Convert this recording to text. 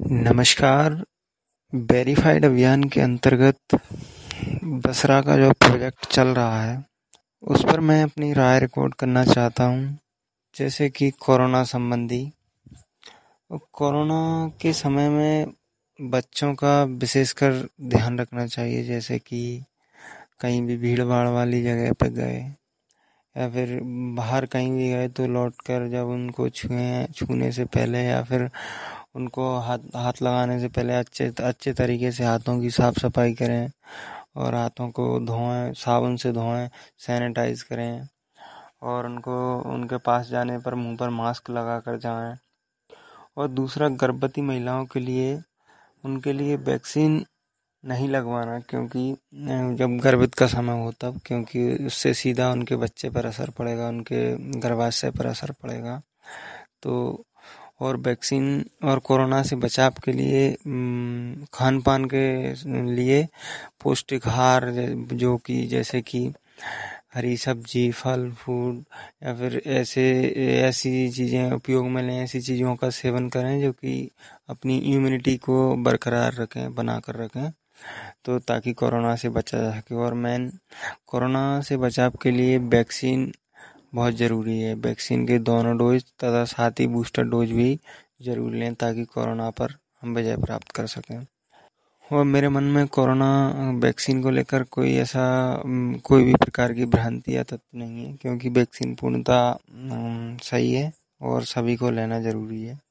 नमस्कार। वेरीफाइड अभियान के अंतर्गत बसरा का जो प्रोजेक्ट चल रहा है उस पर मैं अपनी राय रिकॉर्ड करना चाहता हूँ। जैसे कि कोरोना संबंधी, कोरोना के समय में बच्चों का विशेषकर ध्यान रखना चाहिए। जैसे कि कहीं भी भीड़ भाड़ वाली जगह पर गए या फिर बाहर कहीं भी गए तो लौटकर जब उनको छूने से पहले या फिर उनको हाथ हाथ लगाने से पहले अच्छे अच्छे तरीके से हाथों की साफ सफाई करें और हाथों को धोएं, साबुन से धोएं, सैनिटाइज करें और उनको उनके पास जाने पर मुंह पर मास्क लगा कर जाएं। और दूसरा, गर्भवती महिलाओं के लिए उनके लिए वैक्सीन नहीं लगवाना, क्योंकि जब गर्भित का समय हो तब, क्योंकि उससे सीधा उनके बच्चे पर असर पड़ेगा, उनके गर्भाशय पर असर पड़ेगा। तो और वैक्सीन और कोरोना से बचाव के लिए खान पान के लिए पौष्टिक आहार, जो कि जैसे कि हरी सब्जी, फल फूड या फिर ऐसी चीज़ें उपयोग में लें, ऐसी चीज़ों का सेवन करें जो कि अपनी इम्यूनिटी को बरकरार रखें, बना कर रखें, तो ताकि कोरोना से बचा जा सके। और कोरोना से बचाव के लिए वैक्सीन बहुत ज़रूरी है। वैक्सीन के दोनों डोज तथा साथ ही बूस्टर डोज भी ज़रूर लें ताकि कोरोना पर हम विजय प्राप्त कर सकें। और मेरे मन में कोरोना वैक्सीन को लेकर कोई भी प्रकार की भ्रांति या तथ्य नहीं है, क्योंकि वैक्सीन पूर्णतः सही है और सभी को लेना ज़रूरी है।